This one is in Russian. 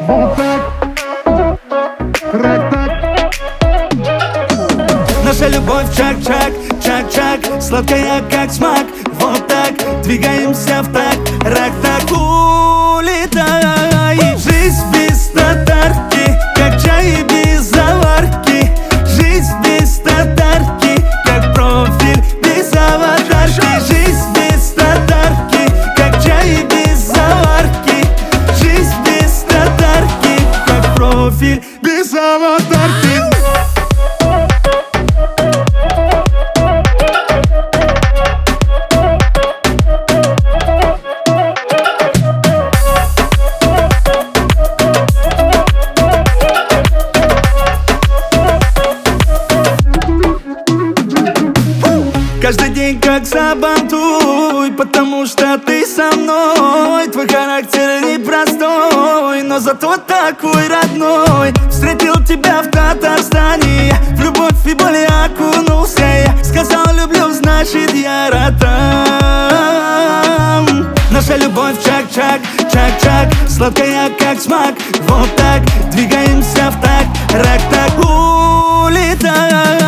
Вот так, трек-так. Наша любовь чак-чак, чак-чак, сладкая как смак. Вот так, двигаемся в такт, рак-так, улетай. Жизнь без татарки, как чай без заварки. Жизнь без татарки, как профиль без аватарки. Жизнь без татарки, как чай без заварки. Жизнь без татарки, как профиль без аватарки. Каждый день как сабантуй, потому что ты со мной. Твой характер непростой, но зато такой родной. Встретил тебя в Татарстане, в любовь и более окунулся я. Сказал люблю, значит я ротам. Наша любовь чак-чак, чак-чак, сладкая как смак. Вот так, двигаемся в такт, рак-так, улетай.